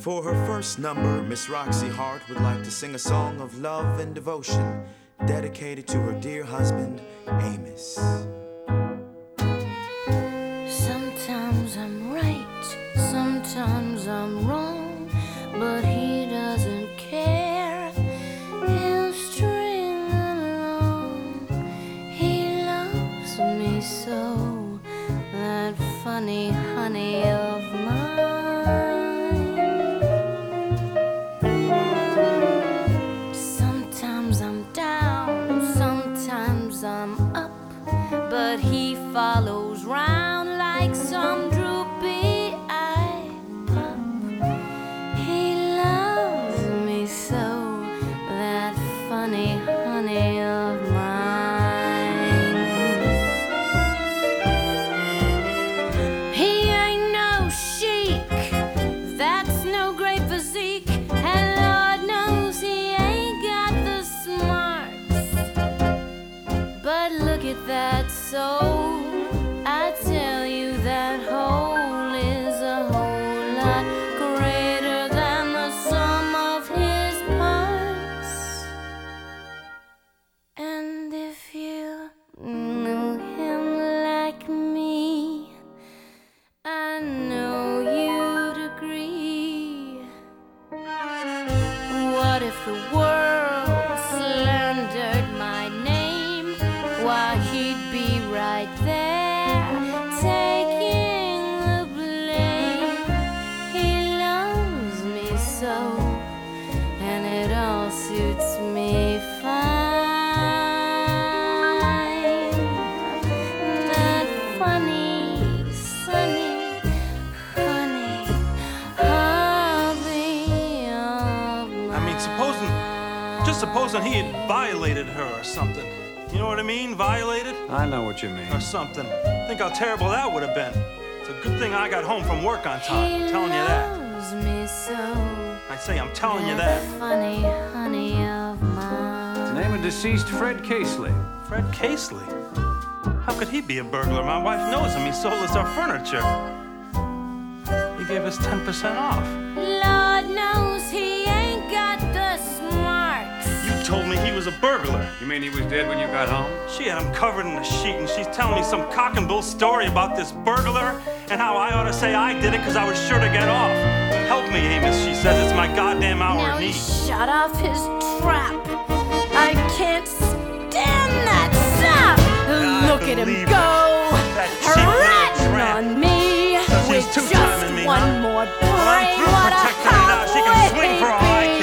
For her first number, Miss Roxy Hart would like to sing a song of love and devotion dedicated to her dear husband, Amos. Sometimes I'm right, sometimes I'm wrong, but he doesn't care. He'll string along. He loves me so, that funny honey of mine. Sometimes I'm down, sometimes I'm up, but he follows round like some droopy-eyed pup. He loves me so, that funny honey of mine. He ain't no chic, that's no great physique, and Lord knows he ain't got the smarts. But look at that soul, I tell you that hole is a whole lot greater than the sum of his parts. And if you knew him like me, I know you'd agree. What if the world slandered my name? Why, he'd be right there, taking the blame. He loves me so, and it all suits me fine. That funny, sunny, honey, hubby of mine. Supposing he had violated her or something. You know what I mean? Violated? I know what you mean. Or something. Think how terrible that would have been. It's a good thing I got home from work on time. I'm telling you that. Loves me so, I say, I'm telling you that. funny honey of mine. Name of deceased Fred Casely. Fred Casely? How could he be a burglar? My wife knows him. He sold us our furniture. He gave us 10% off. Lord knows he ain't got the smarts. You told me he was a burglar. You mean he was dead when you got home? She had him covered in a sheet, and she's telling me some cock and bull story about this burglar and how I ought to say I did it because I was sure to get off. Help me, Amos, she says. It's my goddamn hour Now of he need. shut off his trap. I can't stand that sap. Look at him believe go, That cheap little ratting tramp. on me So she's with two-timing just me, one huh? more Well, I'm brain. through What a protecting her now. She can swing for all I halfway care.